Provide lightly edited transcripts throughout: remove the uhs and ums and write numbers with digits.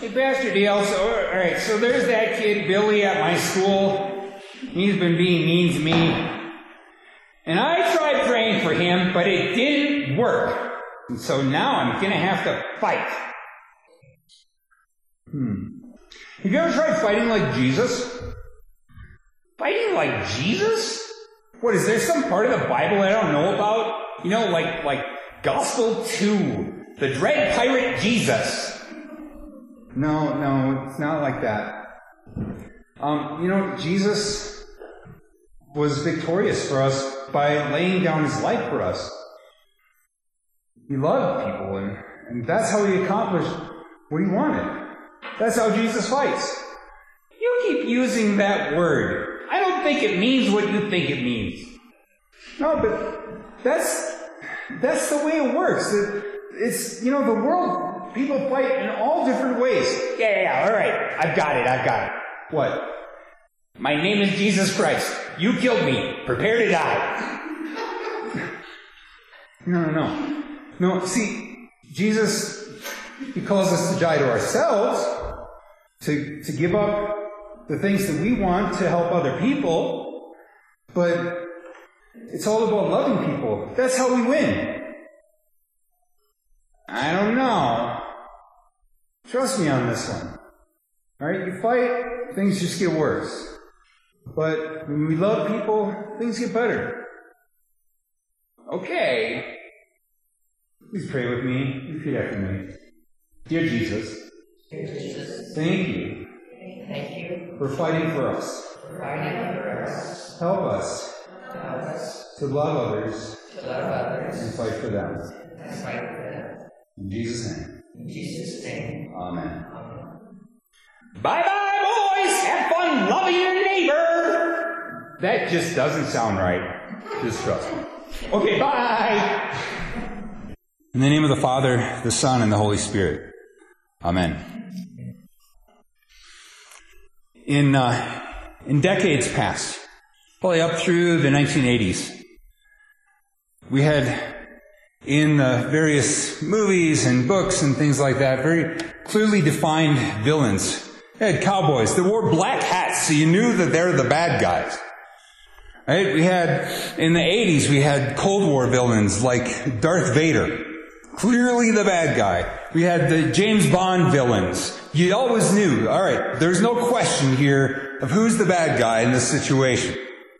Hey, Pastor Dale, all right, so there's that kid, Billy, at my school. He's been being mean to me. And I tried praying for him, but it didn't work. And so now I'm going to have to fight. Have you ever tried fighting like Jesus? Fighting like Jesus? What, is there some part of the Bible I don't know about? You know, like Gospel 2, the dread pirate Jesus. No, it's not like that. Jesus was victorious for us by laying down his life for us. He loved people, and that's how he accomplished what he wanted. That's how Jesus fights. You keep using that word. I don't think it means what you think it means. No, but that's the way it works. It's, the world, people fight in all different ways. Yeah, all right. I've got it. What? My name is Jesus Christ. You killed me. Prepare to die. No, see, Jesus, he calls us to die to ourselves, to give up the things that we want to help other people, but it's all about loving people. That's how we win. I don't know. Trust me on this one. Alright, you fight, things just get worse. But when we love people, things get better. Okay. Please pray with me. Repeat after me. Dear Jesus, thank you for fighting for us. Help us to love others and fight for them. In Jesus' name. Amen. Bye-bye, boys! Have fun loving your neighbor! That just doesn't sound right. Just trust me. Okay, bye! In the name of the Father, the Son, and the Holy Spirit. Amen. In decades past, probably up through the 1980s, we had in various movies and books and things like that very clearly defined villains. They had cowboys that wore black hats so you knew that they were the bad guys. Right? We had, in the 80s, we had Cold War villains like Darth Vader. Clearly the bad guy. We had the James Bond villains. You always knew, alright, there's no question here of who's the bad guy in this situation.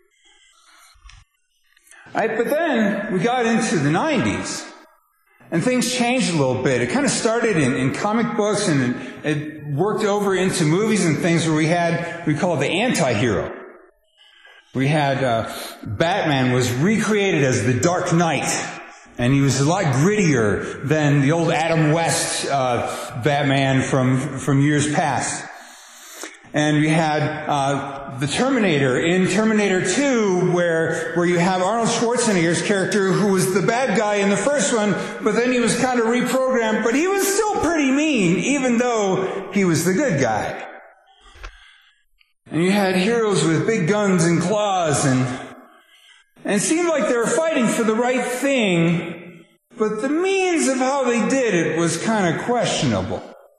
Right, but then we got into the 90s, and things changed a little bit. It kind of started in comic books, and it worked over into movies and things where we call it the anti-hero. We had Batman was recreated as the Dark Knight, and he was a lot grittier than the old Adam West Batman from years past. And we had the Terminator in Terminator 2, where you have Arnold Schwarzenegger's character, who was the bad guy in the first one, but then he was kind of reprogrammed, but he was still pretty mean, even though he was the good guy. And you had heroes with big guns and claws, and it seemed like they were fighting for the right thing, but the means of how they did it was kind of questionable.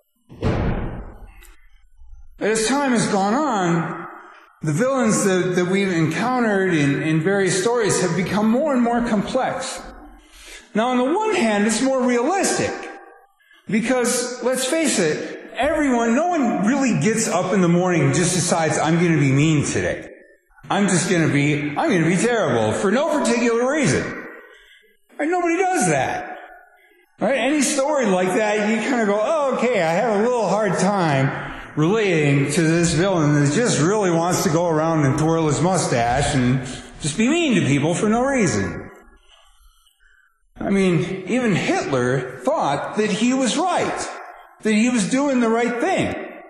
But as time has gone on, the villains that we've encountered in various stories have become more and more complex. Now, on the one hand, it's more realistic. Because, let's face it, no one really gets up in the morning and just decides, I'm going to be mean today. I'm going to be terrible for no particular reason. Right? Nobody does that. Right? Any story like that, you kind of go, oh, okay, I have a little hard time relating to this villain that just really wants to go around and twirl his mustache and just be mean to people for no reason. I mean, even Hitler thought that he was right, that he was doing the right thing.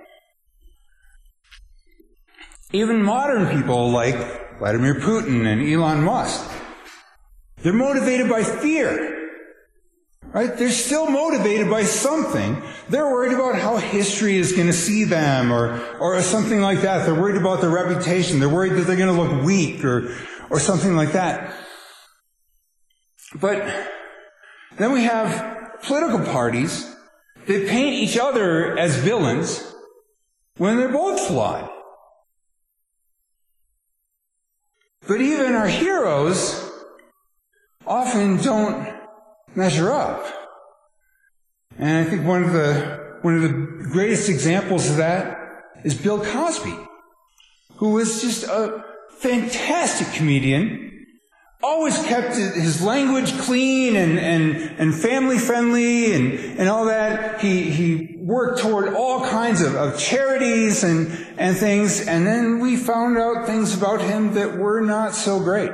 Even modern people like Vladimir Putin and Elon Musk, they're motivated by fear. Right? They're still motivated by something. They're worried about how history is going to see them or something like that. They're worried about their reputation. They're worried that they're going to look weak or something like that. But then we have political parties They paint each other as villains when they're both flawed. But even our heroes often don't measure up. And I think one of the greatest examples of that is Bill Cosby, who was just a fantastic comedian, always kept his language clean and family friendly and all that. He worked toward all kinds of charities and things, and then we found out things about him that were not so great.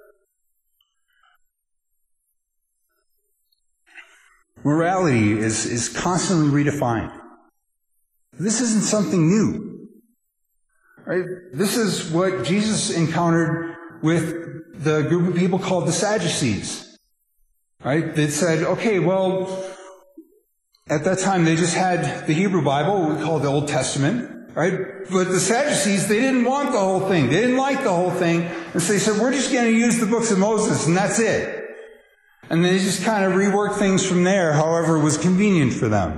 Morality is constantly redefined. This isn't something new. Right? This is what Jesus encountered with the group of people called the Sadducees. Right? That said, okay, well, at that time they just had the Hebrew Bible, what we call the Old Testament. Right? But the Sadducees, they didn't want the whole thing. They didn't like the whole thing. And so they said, we're just going to use the books of Moses, and that's it. And they just kind of reworked things from there, however was convenient for them.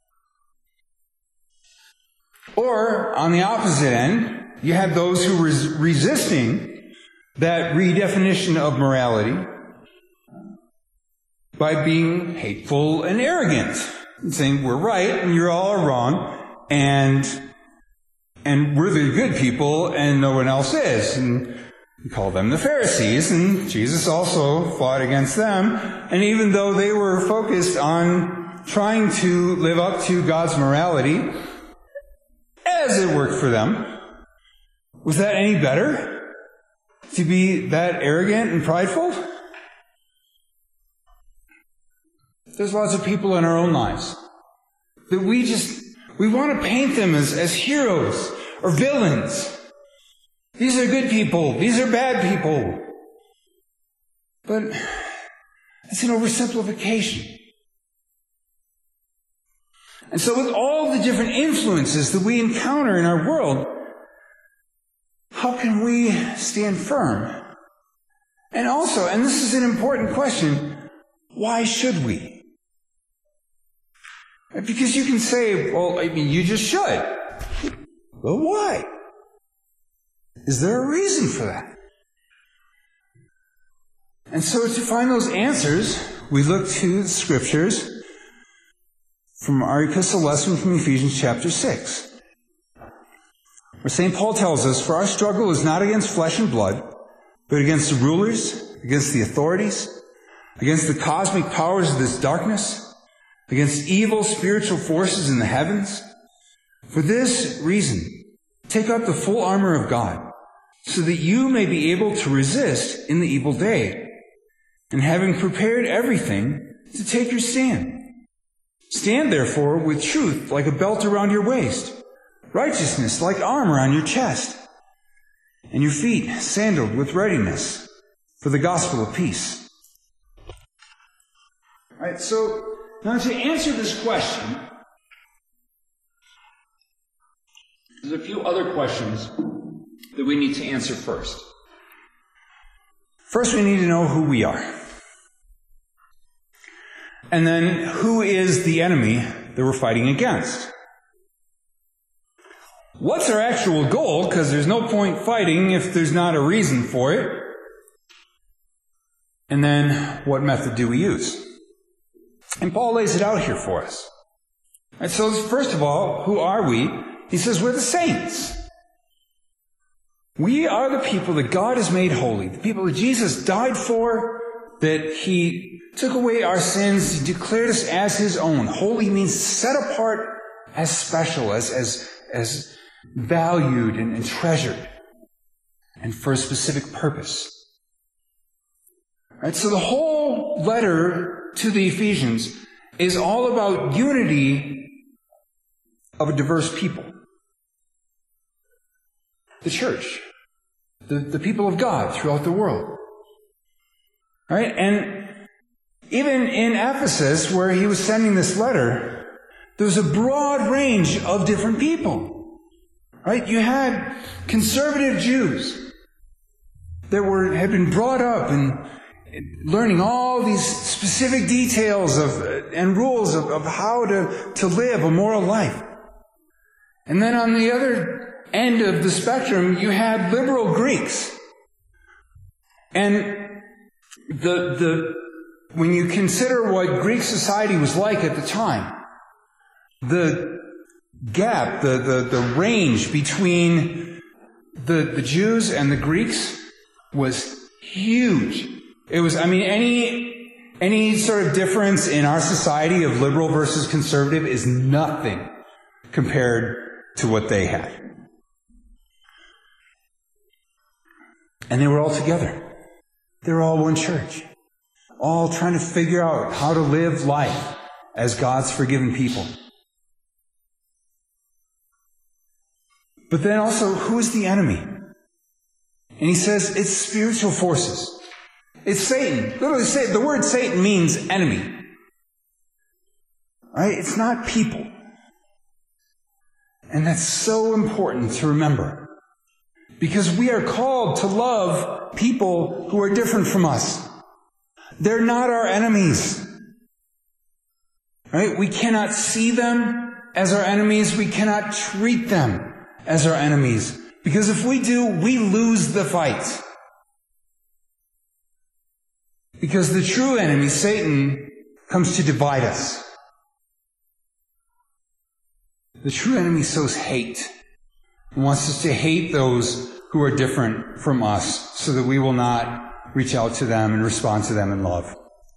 Or, on the opposite end, you had those who were resisting that redefinition of morality by being hateful and arrogant, and saying, we're right and you're all wrong, and we're the good people and no one else is. And we call them the Pharisees, and Jesus also fought against them. And even though they were focused on trying to live up to God's morality, as it worked for them, was that any better? To be that arrogant and prideful? There's lots of people in our own lives that we want to paint them as heroes or villains. These are good people. These are bad people. But it's an oversimplification. And so with all the different influences that we encounter in our world, how can we stand firm? And also, and this is an important question, why should we? Because you can say, well, I mean, you just should. Well, why? Is there a reason for that? And so to find those answers, we look to the scriptures from our epistle lesson from Ephesians chapter 6. Where St. Paul tells us, for our struggle is not against flesh and blood, but against the rulers, against the authorities, against the cosmic powers of this darkness, against evil spiritual forces in the heavens. For this reason, take up the full armor of God, so that you may be able to resist in the evil day, and having prepared everything, to take your stand. Stand therefore with truth like a belt around your waist, righteousness like armor on your chest, and your feet sandaled with readiness for the gospel of peace. All right, so now to answer this question, there's a few other questions that we need to answer first. First, we need to know who we are. And then, who is the enemy that we're fighting against? What's our actual goal? Because there's no point fighting if there's not a reason for it. And then, what method do we use? And Paul lays it out here for us. And so, first of all, who are we? He says we're the saints. We are the people that God has made holy, the people that Jesus died for, that He took away our sins, He declared us as His own. Holy means set apart as special, as valued and treasured, and for a specific purpose. Right, so the whole letter to the Ephesians is all about unity of a diverse people. The church. The people of God throughout the world. Right? And even in Ephesus, where he was sending this letter, there was a broad range of different people. Right? You had conservative Jews that had been brought up learning all these specific details and rules of how to live a moral life. And then on the other end of the spectrum, you had liberal Greeks. And when you consider what Greek society was like at the time, the gap, the range between the Jews and the Greeks was huge. It was, any sort of difference in our society of liberal versus conservative is nothing compared to what they had. And they were all together. They were all one church. All trying to figure out how to live life as God's forgiven people. But then also, who is the enemy? And he says it's spiritual forces. It's Satan. Literally, the word Satan means enemy. Right? It's not people. And that's so important to remember. Because we are called to love people who are different from us. They're not our enemies. Right? We cannot see them as our enemies. We cannot treat them as our enemies. Because if we do, we lose the fight. Because the true enemy, Satan, comes to divide us. The true enemy sows hate. He wants us to hate those who are different from us so that we will not reach out to them and respond to them in love.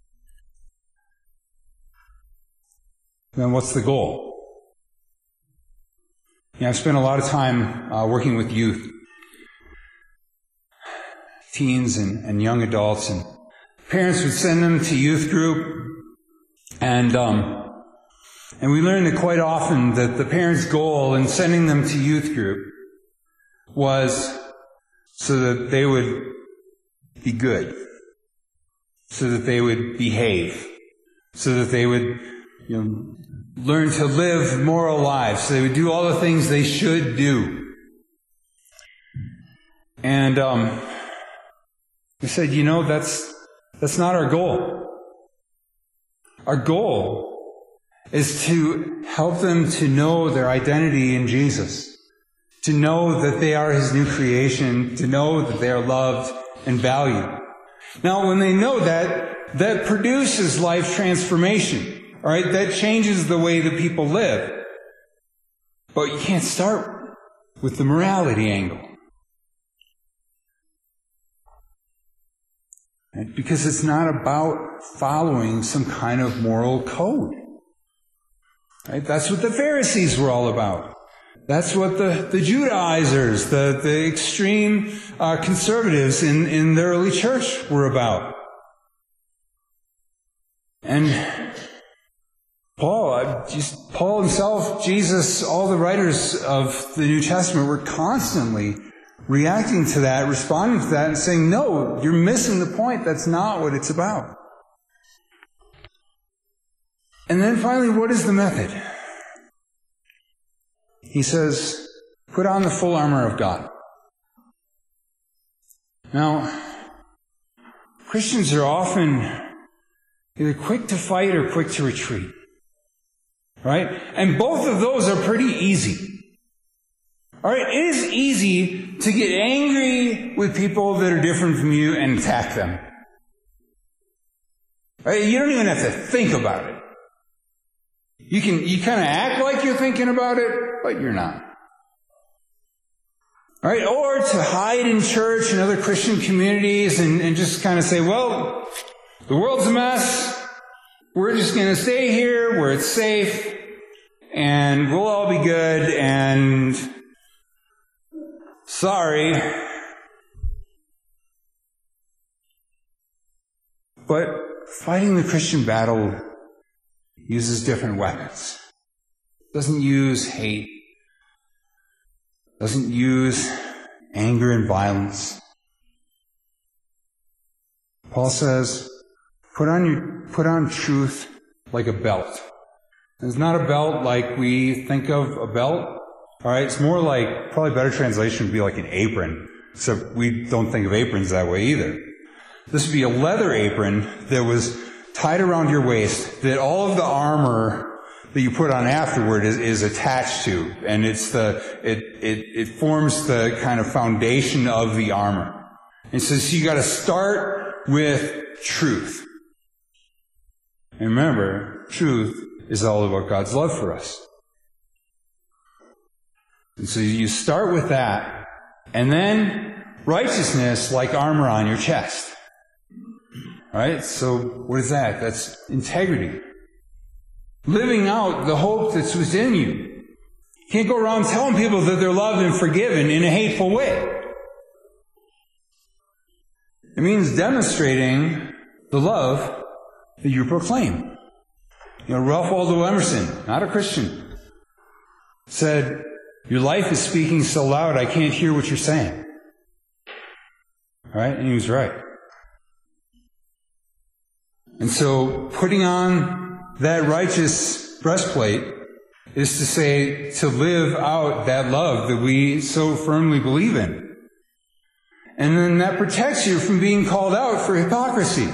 Then what's the goal? I've spent a lot of time working with youth, teens and young adults, and parents would send them to youth group, and we learned that quite often that the parents' goal in sending them to youth group was so that they would be good, so that they would behave, so that they would, learn to live moral lives, so they would do all the things they should do. And we said, that's not our goal. Our goal is to help them to know their identity in Jesus, to know that they are His new creation, to know that they are loved and valued. Now, when they know that produces life transformation. All right, that changes the way that people live. But you can't start with the morality angle. Right? Because it's not about following some kind of moral code. Right? That's what the Pharisees were all about. That's what the Judaizers, the extreme conservatives in the early church were about. And Paul himself, Jesus, all the writers of the New Testament were constantly reacting to that, responding to that, and saying, no, you're missing the point. That's not what it's about. And then finally, what is the method? He says, put on the full armor of God. Now, Christians are often either quick to fight or quick to retreat. Right? And both of those are pretty easy. Alright, it is easy to get angry with people that are different from you and attack them. Right? You don't even have to think about it. You kind of act like you're thinking about it, but you're not. Alright, or to hide in church and other Christian communities and just kind of say, well, the world's a mess. We're just going to stay here where it's safe, and we'll all be good, and sorry. But fighting the Christian battle uses different weapons. It doesn't use hate. It doesn't use anger and violence. Paul says, put on truth like a belt. It's not a belt like we think of a belt. Alright, it's more like, probably better translation would be like an apron. Except we don't think of aprons that way either. This would be a leather apron that was tied around your waist, that all of the armor that you put on afterward is attached to, and it forms the kind of foundation of the armor. And so you got to start with truth. And remember, truth is all about God's love for us. And so you start with that, and then righteousness like armor on your chest. Right? So what is that? That's integrity. Living out the hope that's within you. You can't go around telling people that they're loved and forgiven in a hateful way. It means demonstrating the love that you proclaim. You know, Ralph Waldo Emerson, not a Christian, said, "Your life is speaking so loud I can't hear what you're saying." Right? And he was right. And so putting on that righteous breastplate is to say, to live out that love that we so firmly believe in. And then that protects you from being called out for hypocrisy.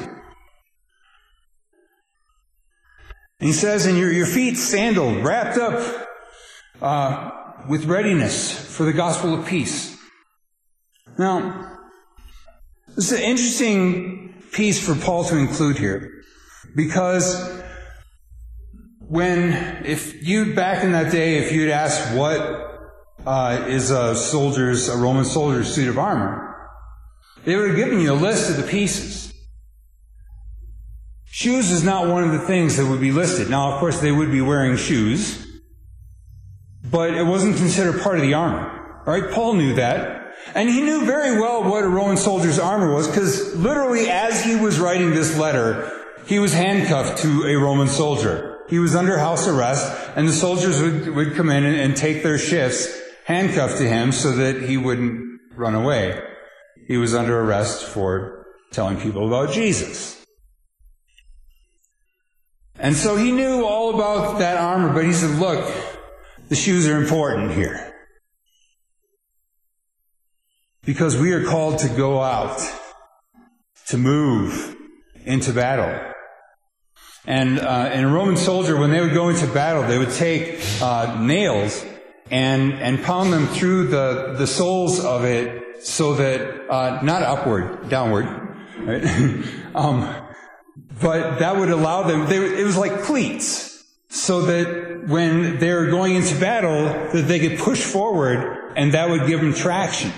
And he says, and your feet sandaled, wrapped up with readiness for the gospel of peace. Now, this is an interesting piece for Paul to include here, because if you, back in that day, if you'd asked what is a Roman soldier's suit of armor, they would have given you a list of the pieces. Shoes is not one of the things that would be listed. Now, of course, they would be wearing shoes, but it wasn't considered part of the armor. Right? Paul knew that. And he knew very well what a Roman soldier's armor was, because literally as he was writing this letter, he was handcuffed to a Roman soldier. He was under house arrest, and the soldiers would come in and take their shifts handcuffed to him so that he wouldn't run away. He was under arrest for telling people about Jesus. And so he knew all about that armor, but he said, look, the shoes are important here. Because we are called to go out, to move into battle. And a Roman soldier, when they would go into battle, they would take nails and pound them through the soles of it so that, not upward, downward, right? But that would allow them, it was like cleats, so that when they were going into battle, that they could push forward, and that would give them traction.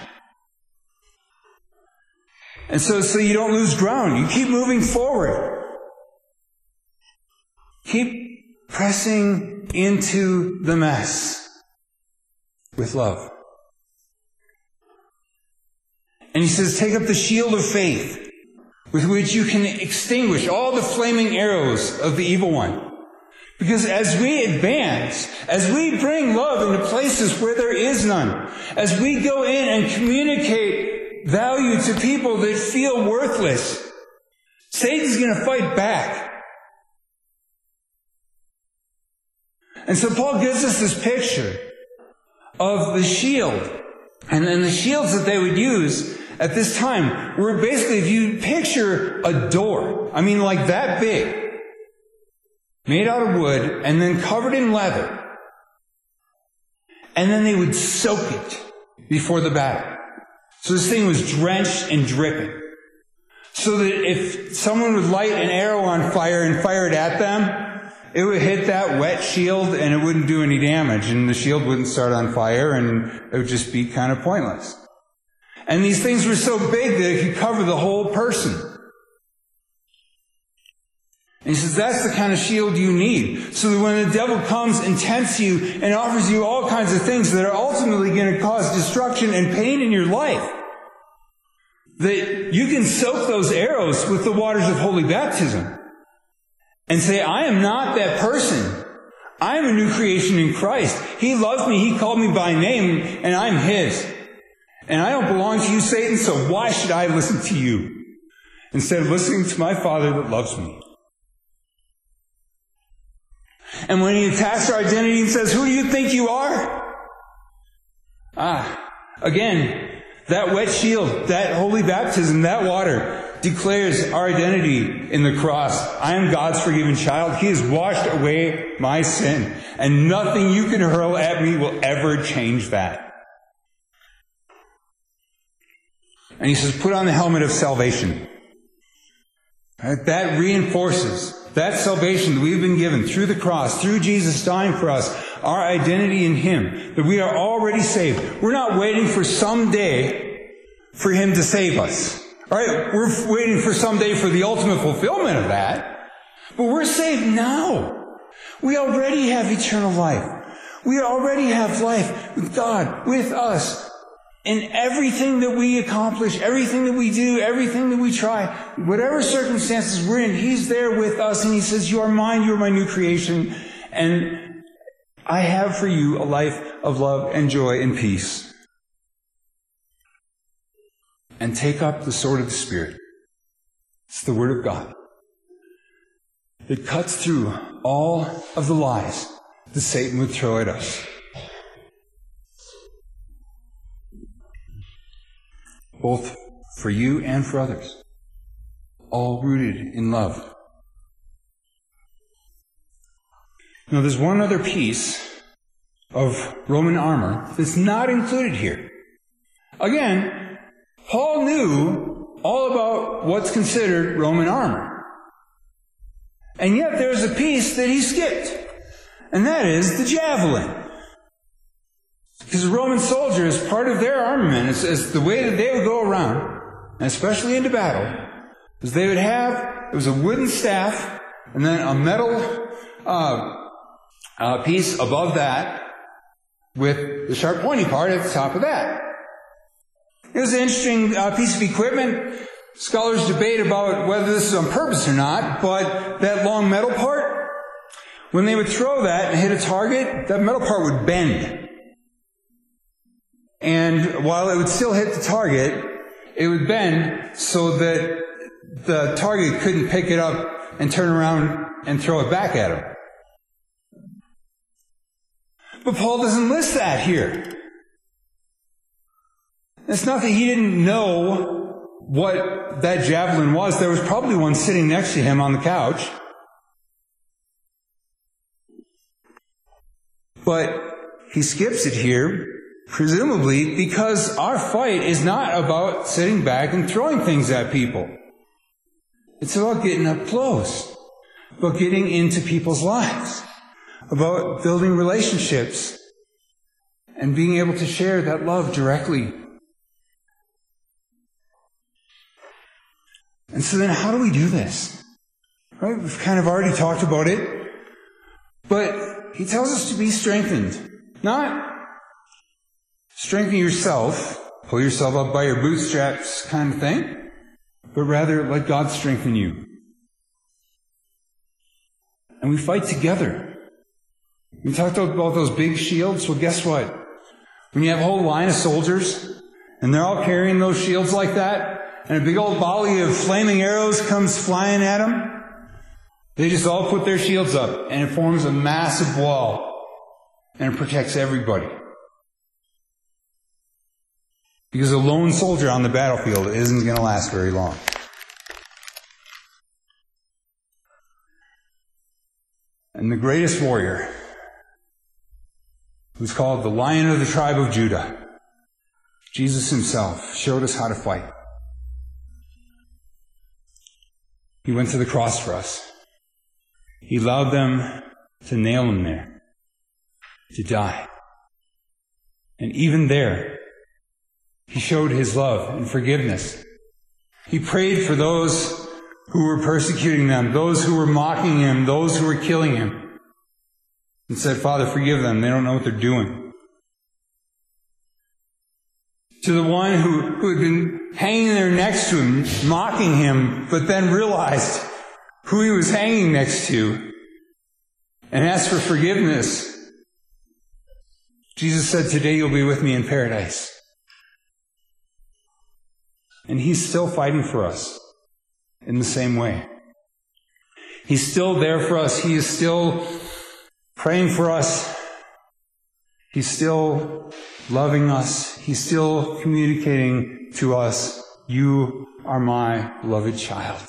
And so you don't lose ground. You keep moving forward. Keep pressing into the mess with love. And he says, take up the shield of faith, with which you can extinguish all the flaming arrows of the evil one. Because as we advance, as we bring love into places where there is none, as we go in and communicate value to people that feel worthless, Satan's going to fight back. And so Paul gives us this picture of the shield. And then the shields that they would use at this time were basically, if you picture a door, I mean like that big, made out of wood and then covered in leather. And then they would soak it before the battle. So this thing was drenched and dripping. So that if someone would light an arrow on fire and fire it at them, it would hit that wet shield and it wouldn't do any damage, and the shield wouldn't start on fire, and it would just be kind of pointless. And these things were so big that it could cover the whole person. And he says that's the kind of shield you need, so that when the devil comes and tempts you and offers you all kinds of things that are ultimately going to cause destruction and pain in your life, that you can soak those arrows with the waters of holy baptism. And say, I am not that person. I am a new creation in Christ. He loves me. He called me by name, and I'm His. And I don't belong to you, Satan, so why should I listen to you instead of listening to my Father that loves me? And when he attacks our identity and says, who do you think you are? Again, that wet shield, that holy baptism, that water, declares our identity in the cross. I am God's forgiven child. He has washed away my sin. And nothing you can hurl at me will ever change that. And he says, put on the helmet of salvation. Right? That reinforces that salvation that we've been given through the cross, through Jesus dying for us, our identity in Him, that we are already saved. We're not waiting for someday for Him to save us. All right? We're waiting for someday for the ultimate fulfillment of that. But we're saved now. We already have eternal life. We already have life with God, with us. In everything that we accomplish, everything that we do, everything that we try, whatever circumstances we're in, He's there with us, and He says, you are mine, you are my new creation, and I have for you a life of love and joy and peace. And take up the sword of the Spirit. It's the Word of God. It cuts through all of the lies that Satan would throw at us. Both for you and for others. All rooted in love. Now there's one other piece of Roman armor that's not included here. Again, Paul knew all about what's considered Roman armor. And yet there's a piece that he skipped. And that is the javelin. Because a Roman soldier, as part of their armament, as the way that they would go around, and especially into battle, is they would have, it was a wooden staff, and then a metal piece above that, with the sharp pointy part at the top of that. It was an interesting piece of equipment. Scholars debate about whether this is on purpose or not, but that long metal part, when they would throw that and hit a target, that metal part would bend. And while it would still hit the target, it would bend so that the target couldn't pick it up and turn around and throw it back at him. But Paul doesn't list that here. It's not that he didn't know what that javelin was. There was probably one sitting next to him on the couch. But he skips it here, presumably because our fight is not about sitting back and throwing things at people. It's about getting up close, about getting into people's lives, about building relationships and being able to share that love directly. And so then how do we do this? Right? We've kind of already talked about it, but he tells us to be strengthened. Not strengthen yourself, pull yourself up by your bootstraps kind of thing, but rather let God strengthen you. And we fight together. We talked about those big shields. Well, guess what? When you have a whole line of soldiers, and they're all carrying those shields like that, and a big old volley of flaming arrows comes flying at them, they just all put their shields up, and it forms a massive wall, and it protects everybody. Because a lone soldier on the battlefield isn't going to last very long. And the greatest warrior, who's called the Lion of the tribe of Judah, Jesus himself, showed us how to fight. He went to the cross for us. He allowed them to nail him there, to die. And even there, he showed his love and forgiveness. He prayed for those who were persecuting them, those who were mocking him, those who were killing him, and said, Father, forgive them. They don't know what they're doing. To the one who had been hanging there next to him, mocking him, but then realized who he was hanging next to and asked for forgiveness. Jesus said, today you'll be with me in paradise. And he's still fighting for us in the same way. He's still there for us. He is still praying for us. He's still loving us. He's still communicating to us You are my beloved child.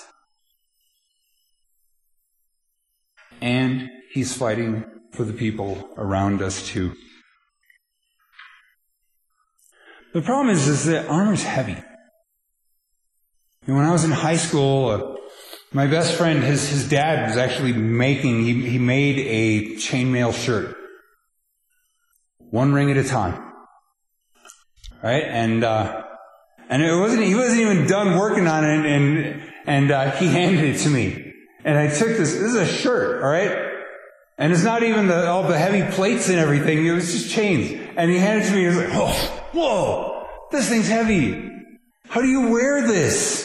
And he's fighting for the people around us too. The problem is that armor's heavy. And when I was in high school, my best friend, his dad was actually he made a chainmail shirt. One ring at a time. Right? And he wasn't even done working on it, and he handed it to me. And I took this is a shirt, alright? And it's not even all the heavy plates and everything, it was just chains. And he handed it to me, and he was like, oh, whoa, this thing's heavy. How do you wear this?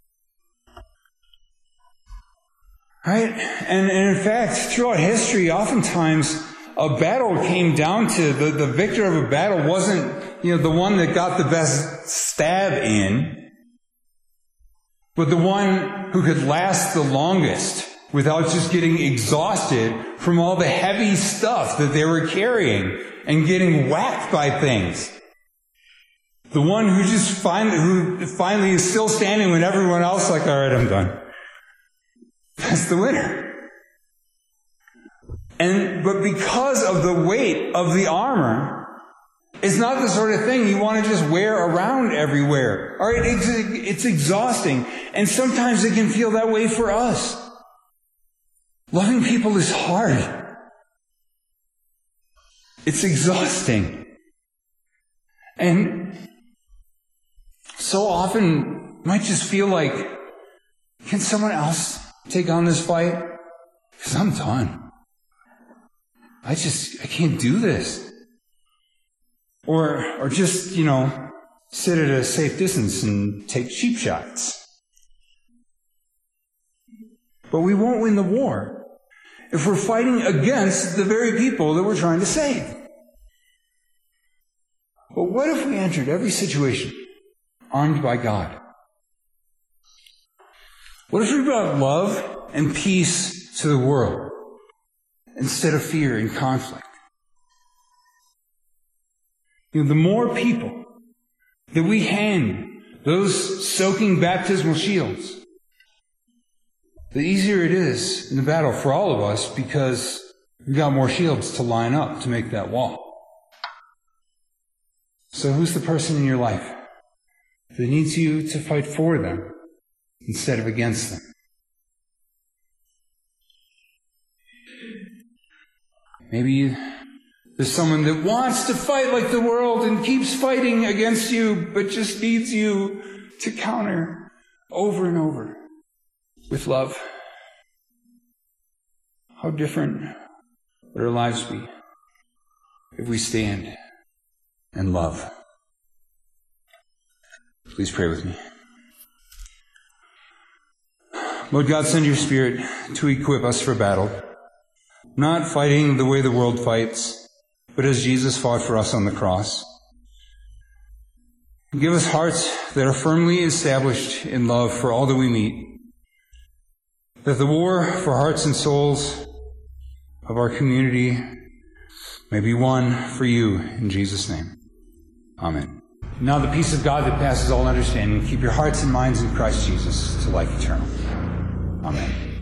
Right? And in fact, throughout history, oftentimes a battle came down to the victor of a battle wasn't, the one that got the best stab in, but the one who could last the longest without just getting exhausted from all the heavy stuff that they were carrying and getting whacked by things. The one who finally is still standing when everyone else is like, all right, I'm done. That's the winner. But because of the weight of the armor, it's not the sort of thing you want to just wear around everywhere. All right, it's exhausting. And sometimes it can feel that way for us. Loving people is hard. It's exhausting. And so often it might just feel like, can someone else take on this fight? Because I'm done. I can't do this. Or just, sit at a safe distance and take cheap shots. But we won't win the war if we're fighting against the very people that we're trying to save. But what if we entered every situation armed by God? What if we brought love and peace to the world instead of fear and conflict? The more people that we hand those soaking baptismal shields, the easier it is in the battle for all of us because we've got more shields to line up to make that wall. So who's the person in your life that needs you to fight for them instead of against them? Maybe there's someone that wants to fight like the world and keeps fighting against you, but just needs you to counter over and over with love. How different would our lives be if we stand and love? Please pray with me. Lord God, send your Spirit to equip us for battle, not fighting the way the world fights, but as Jesus fought for us on the cross. Give us hearts that are firmly established in love for all that we meet, that the war for hearts and souls of our community may be won for you in Jesus' name. Amen. Now the peace of God that passes all understanding, keep your hearts and minds in Christ Jesus to life eternal. Amen.